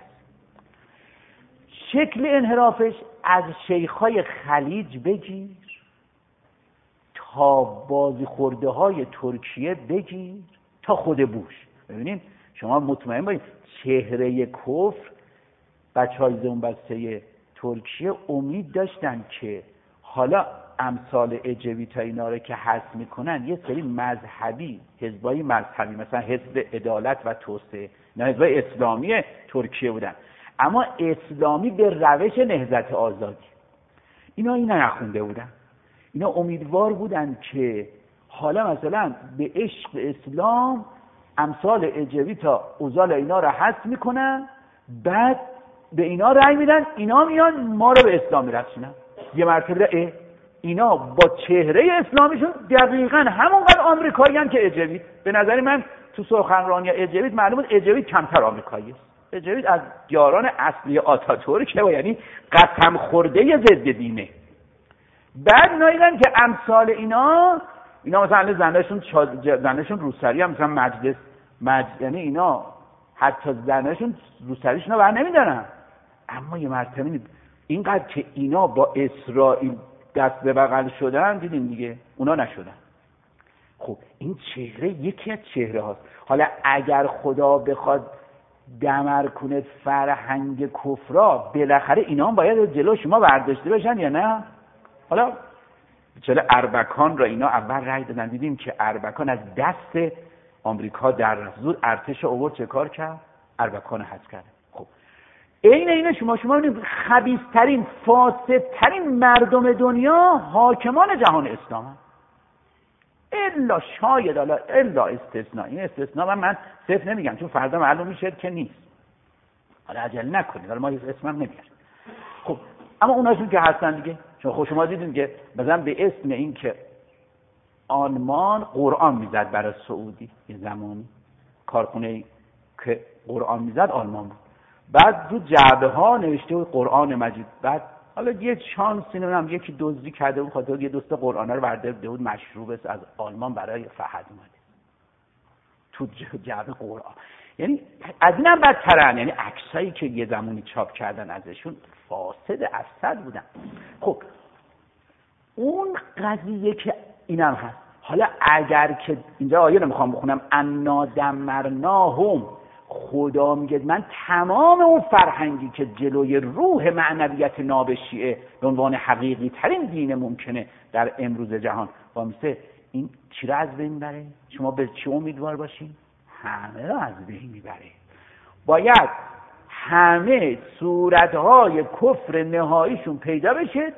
شکل انحرافش از شیخای خلیج بگیر تا بازی خورده های ترکیه بگیر تا خود بوش. ببینید شما مطمئن باشید چهره کفر بچه های زنبسته ترکیه امید داشتن که حالا امثال اجویت اینا رو که حذف میکنن یه سری مذهبی، حزبای مذهبی مثلا حزب عدالت و توسعه، نه حزبای اسلامی ترکیه بودن، اما اسلامی به روش نهضت آزادی، اینا اینا نخونده بودن. اینا امیدوار بودن که حالا مثلا به عشق اسلام امثال اجویت اوزال اینا رو حذف میکنن، بعد به اینا رأی میدن، اینا میان ما رو به اسلام میرسونن. یه مرتبه اه اینا با چهره اسلامیشون دقیقاً همونقدر آمریکایی هستن که اجویت. به نظر من تو سخنرانی اجویت معلومه اجویت کمتر آمریکایی است. اجویت از یاران اصلی آتاتورک و یعنی قسم خورده ضد دینه. بعد نایدن که امثال اینا اینا مثلا زناشون زناشون روسری هم مثلا مجلس مج... یعنی اینا حتی زناشون روسریشون رو بر نمیدارن، اما یه مرتبه اینقدر که اینا با اسرائیل دست به بغل شدن دیدین دیگه اونا نشدن. خب این چهره یکی از چهره هاست. حالا اگر خدا بخواد دمر کنه فرهنگ کفرا، بالاخره اینا هم باید جلو شما برداشته بشن یا نه؟ حالا چرا اربکان را اینا اول رأی دادن، دیدیم که اربکان از دست آمریکا در رفت، زود ارتش آورد چه کار کرد؟ اربکان حذف کرد. خب این اینا شما شما ببینید خبیث‌ترین فاسدترین مردم دنیا حاکمان جهان اسلام، الا شاید الا الا استثناء. این استثناء من, من صرف نمیگم چون فردا معلوم میشه که نیست، حالا عجله نکنید، حالا ما هیچ اسمم نمیاریم. خب اما اوناشون که هستن دیگه، چون خود شما دیدین که مثلا به اسم این که آلمان قرآن میزد برای سعودی، یه زمانی کارخونه که قرآن میزد آلمان بود، بعد رو جعبه ها نوشته بود قرآن مجید، بعد حالا یه شانسی نمیدونم یکی دزدی کرده بود خاطر یه دوست قرآن رو برده بود مشروب است از آلمان برای فهد اومده تو جعبه قرآن. یعنی از اینم بدترن، یعنی عکسایی که یه زمانی چاپ کردن ازشون فاسد افسد بودن. خب اون قضیه که اینم هست. حالا اگر که اینجا آیه رو میخوام بخونم، انا دمرناهم، خدا میگه من تمام اون فرهنگی که جلوی روح معنویت ناب شیعه به عنوان حقیقی ترین دین ممکنه در امروز جهان وامیسته، این چی را از بین بره؟ شما به چی امیدوار باشین؟ همه را از بین میبره. باید همه صورتهای کفر نهاییشون پیدا بشه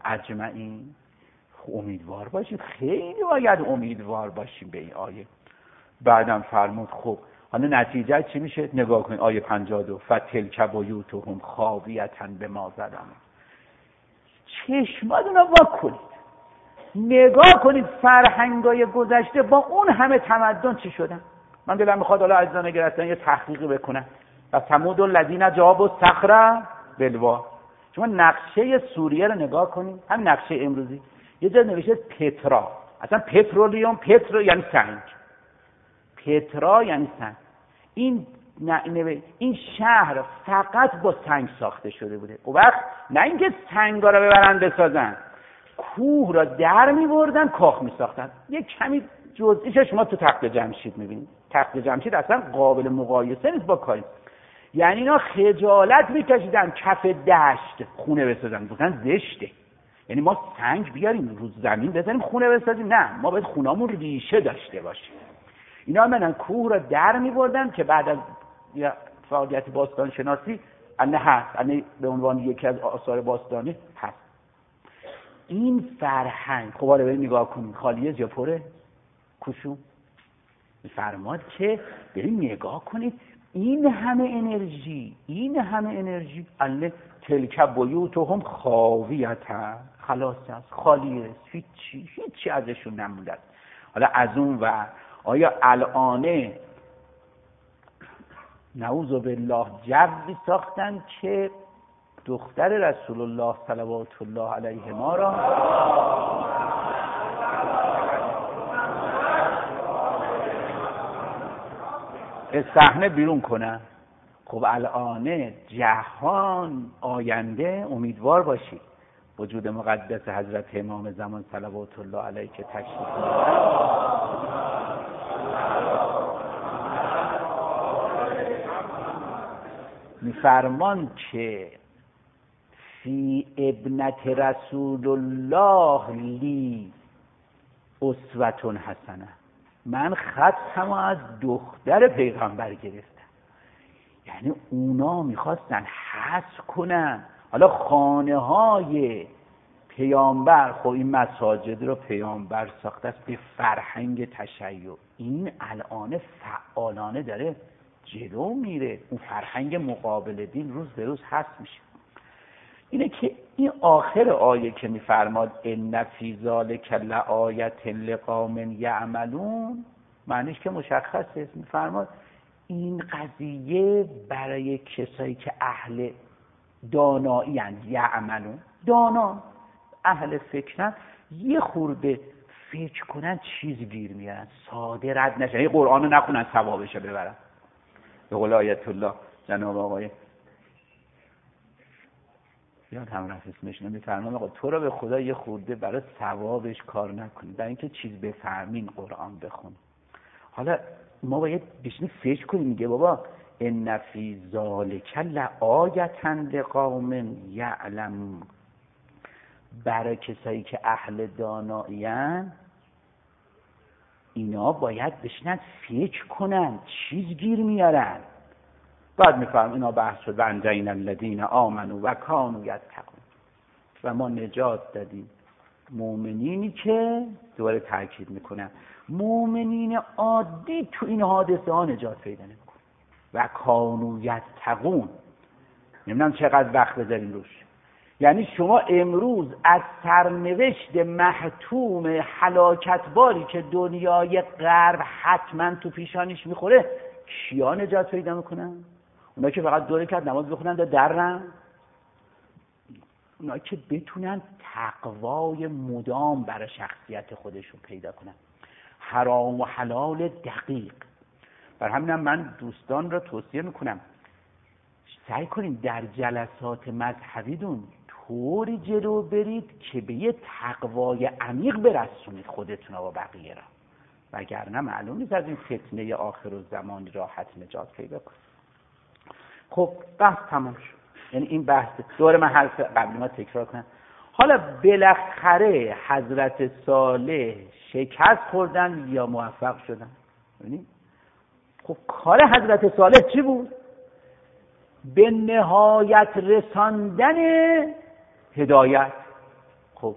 اجمعین. امیدوار باشید، خیلی باید امیدوار باشیم به این آیه. بعدم فرمود خب حالا نتیجه چی میشه؟ نگاه کنید آیه پنجاه و دو فتلک بیوتهم خاویة بما ظلموا. چشماتون رو وا کنید، نگاه کنید فرهنگای گذشته با اون همه تمدن چی شدن. من دلم میخواد حالا عزیزان اگر اصلا یه تحقیقی بکنم. و ثمود الذین جابوا الصخر بالواد. شما نقشه سوریه رو نگاه کنید، همین نقشه امروزی یه جا نوشته پترا، اصلا پترولیوم، پترو یعنی سنگ، پترا یعنی سنگ. این این شهر فقط با سنگ ساخته شده بوده. اون وقت نه اینکه سنگا رو ببرن بسازن، کوه را در می‌بردن کاخ می‌ساختن. یک کمی جزئیش شما تو تخت جمشید می‌بینید. تخت جمشید اصلا قابل مقایسه نیست با کاری. یعنی اینا خجالت می‌کشیدن کف دشت خونه بسازن، گفتن زشته. یعنی ما سنگ بیاریم رو زمین بزنیم خونه بسازیم؟ نه، ما باید خونه‌مون ریشه داشته باشیم. اینا منن کوه را در می‌بردن که بعد از فعالیت باستان شناسی انه هست، انه به عنوان یکی از آثار باستانی هست. این فرهنگ خب حالا برید نگاه کنید خالیه یا پره؟ کوشو فرماد که برید نگاه کنید این همه انرژی، این همه انرژی الله تلک بیوتهم خاویة، خلاص است، خالی است، هیچی هیچی ازشون نمونده. حالا از اون و آیا الانه نعوذ بالله جوی ساختن که دختر رسول الله صلوات الله علیه ما را از صحنه بیرون کنن؟ خب الانه جهان آینده امیدوار باشید وجود مقدس حضرت امام زمان صلوات الله علیه که تشریف می‌برند می‌فرمان که فی ابنت رسول الله لی اسوة حسنه، من خطم از دختر پیغمبر گرفتم. یعنی اونا میخواستن حذف کنن. حالا خانه های پیامبر، خب این مساجد رو پیامبر ساخته است به فرهنگ تشیع. این الان فعالانه داره جلو میره، اون فرهنگ مقابل دین روز به روز هست میشه. اینه که این آخر آیه که میفرماد ان فی ذلک لآیة لقوم یعملون، معنیش که مشخصه. میفرماد این قضیه برای کسایی که اهل دانایی اند، یعملون، دانا، اهل فکرن، یه خورده فکر کنن چیز گیر میارن، ساده رد نشن، یه قرآن رو نخونن ثوابشو ببرن. به قول آیت الله جناب آقای یاد هم رفت اسمش نمیفرمان آقا تو رو به خدا یه خورده برای ثوابش کار نکنید، برای اینکه چیز بفهمین قرآن بخون. حالا ما باید بشینیم فکر کنیم. میگه بابا ان فی ذلک لآیة لقوم یعلمون، برای کسایی که اهل دانایی‌اند اینا باید بشینن فکر کنن چیز گیر میارن. بعد میفرم اینا بحث شد و انجینا الذین آمنوا و کانوا یتقون، و ما نجات دادیم مؤمنینی که، دوباره تاکید میکنم، مؤمنین عادی تو این حادثه ها نجات پیدا نمیکنن. و کانوا یتقون، نمیدونم چقدر وقت بذاریم روش. یعنی شما امروز از سرنوشت محتوم هلاکتباری که دنیای غرب حتما تو پیشانیش میخوره، کیا نجات پیدا میکنن؟ اونا که فقط دو رکعت نماز بخونن و درن؟ اونا که بتونن تقوای مدام برای شخصیت خودشون پیدا کنن، حرام و حلال دقیق. بر همینم من دوستان را توصیه میکنم سعی کنید در جلسات مذهبیتون طوری جلو برید که به یه تقوای عمیق برسونید خودتون و بقیه را، وگرنه معلوم نیست از این فتنه آخر الزمان راحت نجات پیدا کنید. خب بحث تمام شد. یعنی این بحث دوره من حرف قبلی ما تکرار کنم. حالا بالاخره حضرت صالح شکست خوردن یا موفق شدن؟ ببینید خب کار حضرت صالح چی بود؟ به نهایت رساندن هدایت. خب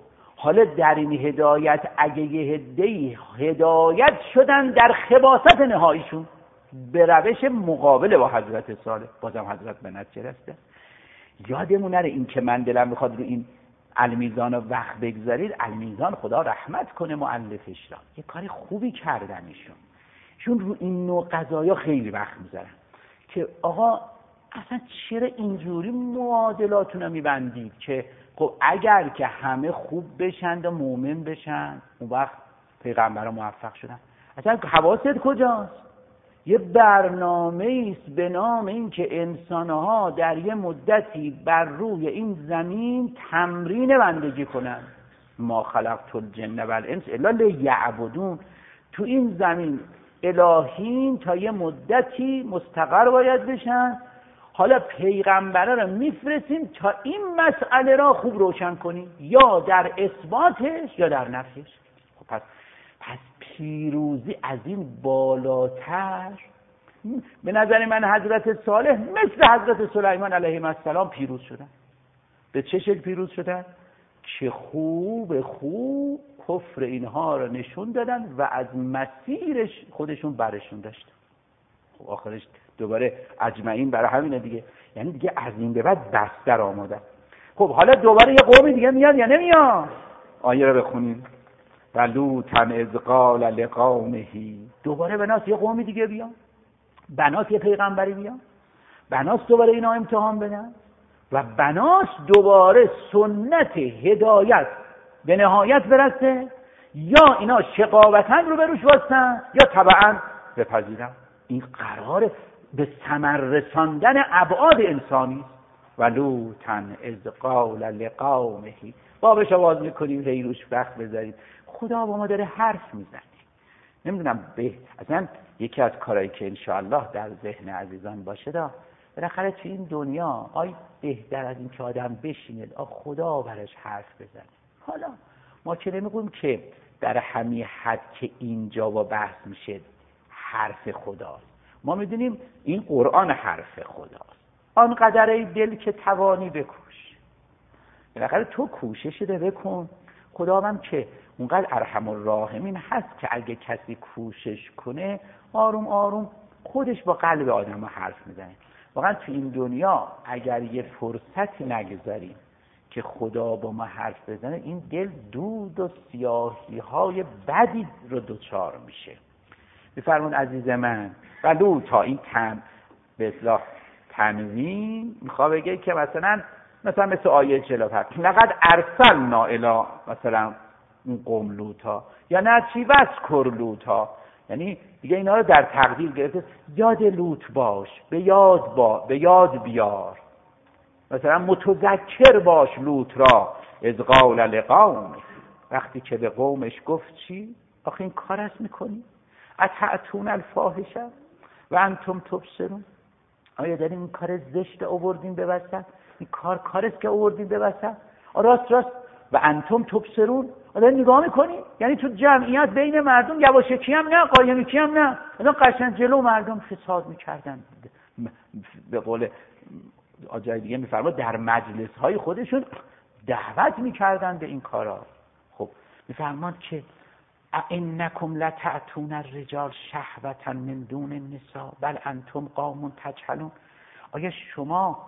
حالا در این هدایت اگه یه عده‌ای هدایت شدن در خباثت نهاییشون به روش مقابل با حضرت صالح، بازم حضرت به نتیجه رسیدن. یادمون نره این که من دلم میخواد رو این المیزان رو وقت بگذارید. المیزان خدا رحمت کنه مؤلفش را، یه کاری خوبی کردن ایشون. چون رو این نوع قضایا خیلی وقت میذارن که آقا اصلا چرا اینجوری معادلاتون رو میبندید که خب اگر که همه خوب بشن و مؤمن بشن اون وقت پیغمبران موفق شدن. اصلا حواست کجاست؟ یه برنامه است به نام این که انسانها در یه مدتی بر روی این زمین تمرین بندگی کنن. ما خلقت الجن والانس الا لیعبدون. تو این زمین الهین تا یه مدتی مستقر باید بشن. حالا پیغمبرا رو میفرستیم تا این مسئله را خوب روشن کنیم، یا در اثباتش یا در نفیش. خب پس پس پیروزی از این بالاتر به نظر من حضرت صالح مثل حضرت سلیمان علیه السلام پیروز شدن. به چه شکل پیروز شدن؟ که خوب خوب کفر اینها رو نشون دادن و از مسیرش خودشون برشون داشتن. خب آخرش دوباره اجمعین برای همینه دیگه، یعنی دیگه از این به بعد بستر آماده. خب حالا دوباره یه قومی دیگه میاد یا نمیاد؟ آیه رو بخونیم. ولوطن اذ قال لقومه. دوباره بناس یه قومی دیگه بیان، بناس یه پیغمبری بیان، بناس دوباره اینا امتحان بدن و بناس دوباره سنت هدایت به نهایت برسه، یا اینا شقاوتن رو بروش واسن یا تبعا بپذیرن. این قراره به ثمر رساندن ابعاد انسانی. ولوطن اذ قال لقومه. بابش آواز میکنیم هی روش وقت بذارید. خدا با ما داره حرف میزنه. نمیدونم به اصلا یکی از کارهایی که انشاءالله در ذهن عزیزان باشه دا بالاخره تو این دنیا آی بهتر از این که آدم بشینه آ خدا برش حرف بزنه. حالا ما که نمیگویم که در همین حد که اینجا با بحث میشه حرف خداست. ما میدونیم این قرآن حرف خداست. آنقدر ای دل که توانی بکوش. بالاخره تو کوشش ده بکن. خداوند که اونقدر ارحم الراحمین هست که اگه کسی کوشش کنه آروم آروم خودش با قلب آدم حرف میزنه. واقعا تو این دنیا اگر یه فرصتی نگذاریم که خدا با ما حرف بزنه این دل دود و سیاهی های بدی رو دوچار میشه. بفرمون عزیز من ولو تا این تن به اصلاح تنوین میخواه بگه که مثلا مثلا مثل آیه چهل و پنج لقد ارسلنا الی مثلا اون قوم لوطا یا نه چی وذکر لوطا، یعنی دیگه اینا رو در تقدیر گرفته. یاد لوط باش، به یاد با به یاد بیار، مثلا متذکر باش لوط را اذ قال لقومه، وقتی که به قومش گفت چی؟ آخه این کار است میکنی؟ اتأتون الفاحشه و انتم تبصرون. آیا داریم این کار زشت آوردین به وسط؟ این کار کار است که آوردین به وسط؟ راست راست و انتم تبصرون. آیا نگاه میکنی؟ یعنی تو جمعیت بین مردم یواشکی هم نه، قایمکی هم نه، الان قشنگ جلو مردم فساد میکردن. به قول آجای دیگه میفرما در مجلس های خودشون دعوت میکردن به این کارا. خب میفرمان که انکم لتأتون الرجال شهوة من دون النساء بل انتم قوم تجهلون. آیا شما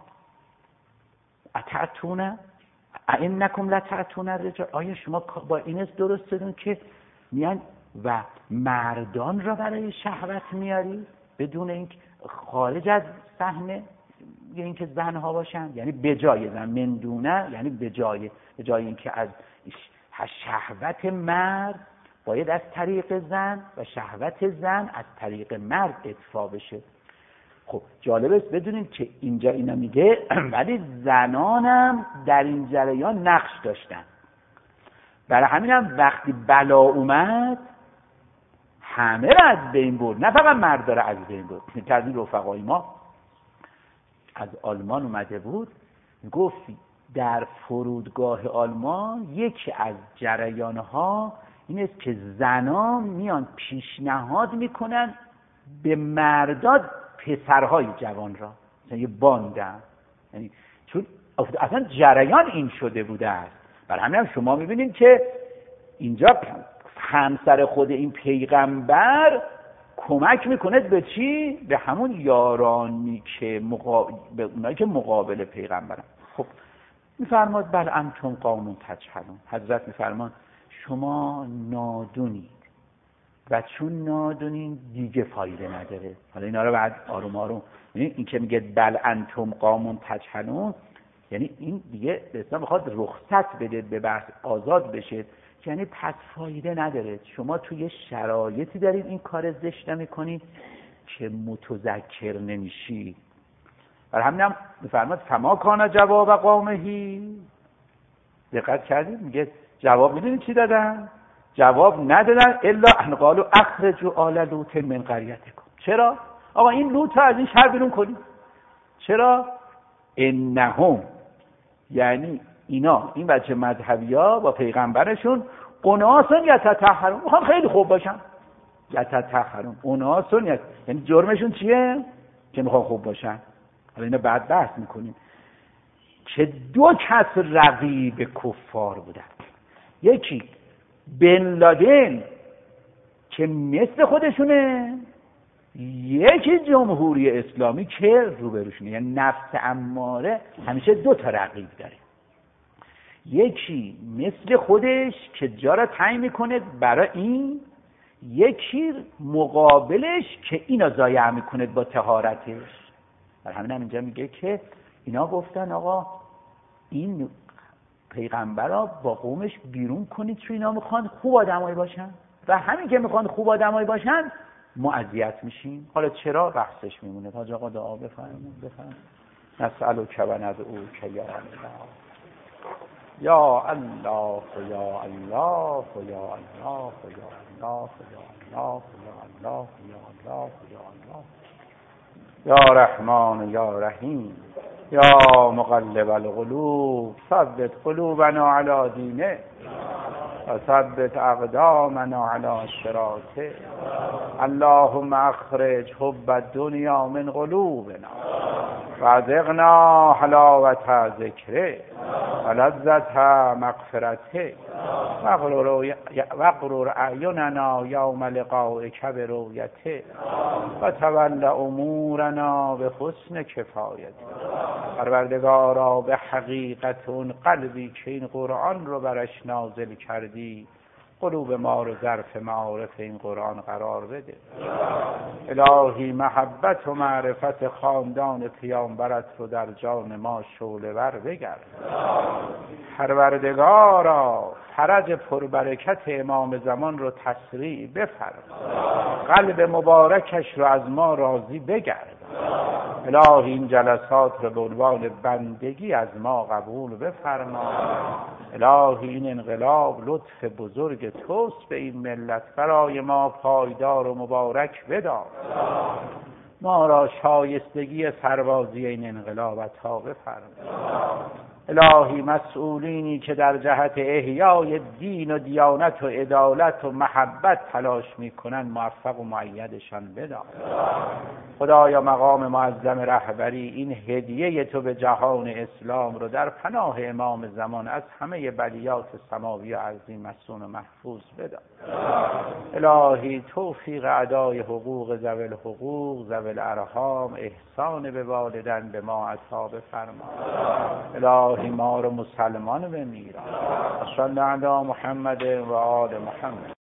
اتأتون انکم لتأتون الرجال، آیا شما با این است درست دادون که میان و مردان را برای شهوت میاری بدون اینکه خارج از صحنه یا اینکه زنها باشن، یعنی به جای زن، من دونه یعنی به جای به جای اینکه از شهوت مرد باید از طریق زن و شهوت زن از طریق مرد ادفاع بشه. خب جالب است بدونید که اینجا اینا میگه ولی زنانم در این جریان نقش داشتن. برای همینم وقتی بلا اومد همه را از بین برد، نه فقط مرد را از بین برد. کردی رفقای ما از آلمان اومده بود، گفت در فرودگاه آلمان یکی از جریانها این است که زنان میان پیشنهاد میکنن به مرداد پسرهای جوان را، مثلا یه باندن، یعنی چون اصلا جریان این شده بوده است برای همین هم شما میبینید که اینجا همسر خود این پیغمبر کمک میکنه به چی؟ به همون یارانی که مقا... به اونایی که مقابل پیغمبرن. خب میفرماد بل انتم قوم تجهلون، حضرت میفرمان شما نادونید و چون نادونین دیگه فایده نداره. حالا اینا رو بعد آروم آروم، یعنی این که میگه بل انتم قوم تجهلون، یعنی این دیگه به اصلا بخواد رخصت بده به بحث آزاد بشه، یعنی پس فایده نداره. شما توی شرایطی دارید این کار زشت میکنید که متذکر نمیشی. برای همین هم میفرماد فما کان جواب قومهی، دقت کردید میگه جواب میدونید چی دادن؟ جواب ندادن الا ان قالوا اخرجوا آل لوط من قریتکم. چرا؟ آقا این لوط رو از این شهر بیرون کنید. چرا؟ انهم، یعنی اینا این بچه مذهبی‌ها با پیغمبرشون اناسون یتطهرون، میخوان خیلی خوب باشن. یتطهرون اناسون یت... یعنی جرمشون چیه؟ که میخوان خوب باشن. حالا اینا بعد بحث میکنیم که دو کس رقیب کفار بودن. یکی بن لادن که مثل خودشونه، یکی جمهوری اسلامی که روبروشونه. یعنی نفس اماره همیشه دو تا رقیب داره، یکی مثل خودش که جا را تعیین میکنه برای این، یکی مقابلش که اینا ضایع میکنه با طهارتش. برای همین هم اینجا میگه که اینا گفتن آقا این پیغمبر را با قومش بیرون کنید چون اینا میخوان خوب آدمایی باشن و همین که میخوان خوب آدمایی باشن ما اذیت میشیم. حالا چرا بحثش میمونه. حاج آقا دعا بفرمایید. بفرمایید. نسألک و ندعوک یا الله یا الله یا الله یا الله یا الله یا الله یا الله یا الله یا الله یا رحمان یا رحیم یا مقلب القلوب ثبت قلوبنا علی دینه و ثبت اقدامنا علی صراطه. اللهم اخرج حب الدنیا من قلوبنا وذقنا حلاوة ذکره و لذت مغفرته وقرر اعیننا یوم لقائک برؤیته و تول امورنا به حسن کفایته. پروردگارا به حقیقت اون قلبی که این قرآن رو برش نازل کردی قلوب ما رو ظرف معارف این قرآن قرار بده. الهی محبت و معرفت خاندان پیامبرت رو در جان ما شعله ور بگرد. پروردگارا فرج پربرکت امام زمان رو تسریع بفرما، قلب مبارکش رو از ما راضی بگرد. الهی این جلسات رو به عنوان بندگی از ما قبول بفرما. الهی این انقلاب لطف بزرگ توست به این ملت، برای ما پایدار و مبارک بدار. ما را شایستگی سربازی این انقلاب عطا بفرما. الهی مسئولینی که در جهت احیای دین و دیانت و عدالت و محبت تلاش میکنن موفق و مؤیدشان بدار. خدایا مقام معظم رهبری این هدیه تو به جهان اسلام رو در پناه امام زمان از همه بلیات سماوی و ارضی مصون و محفوظ بدار. الهی توفیق ادای حقوق ذوی الحقوق ذوی الارحام، احسان به والدین به ما عطا بفرما. الهی ما رو مسلمان بمیر. صلی علی محمد و آل محمد.